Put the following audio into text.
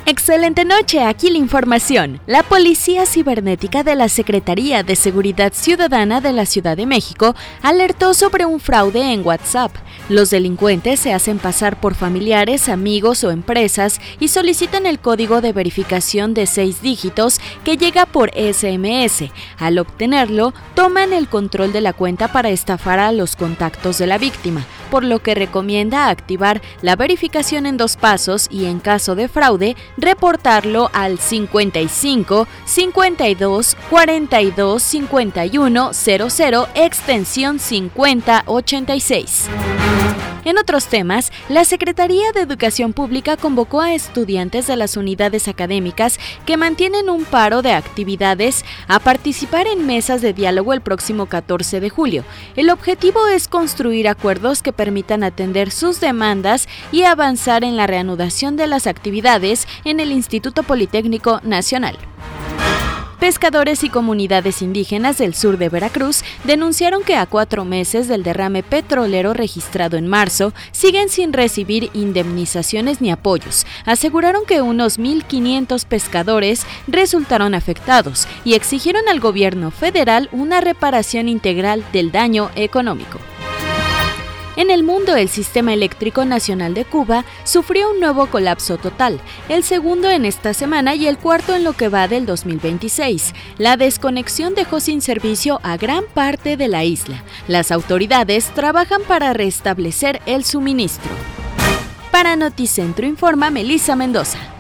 Excelente noche, aquí la información. La Policía Cibernética de la Secretaría de Seguridad Ciudadana de la Ciudad de México alertó sobre un fraude en WhatsApp. Los delincuentes se hacen pasar por familiares, amigos o empresas y solicitan el código de verificación de 6 dígitos que llega por SMS. Al obtenerlo, toman el control de la cuenta para estafar a los contactos de la víctima, por lo que recomienda activar la verificación en 2 pasos y en caso de fraude, reportarlo al 55 52 42 51 00 extensión 5086. En otros temas, la Secretaría de Educación Pública convocó a estudiantes de las unidades académicas que mantienen un paro de actividades a participar en mesas de diálogo el próximo 14 de julio. El objetivo es construir acuerdos que permitan atender sus demandas y avanzar en la reanudación de las actividades en el Instituto Politécnico Nacional. Pescadores y comunidades indígenas del sur de Veracruz denunciaron que a 4 meses del derrame petrolero registrado en marzo, siguen sin recibir indemnizaciones ni apoyos. Aseguraron que unos 1,500 pescadores resultaron afectados y exigieron al gobierno federal una reparación integral del daño económico. En el mundo, el Sistema Eléctrico Nacional de Cuba sufrió un nuevo colapso total, el segundo en esta semana y el cuarto en lo que va del 2026. La desconexión dejó sin servicio a gran parte de la isla. Las autoridades trabajan para restablecer el suministro. Para Noticentro informa Melissa Mendoza.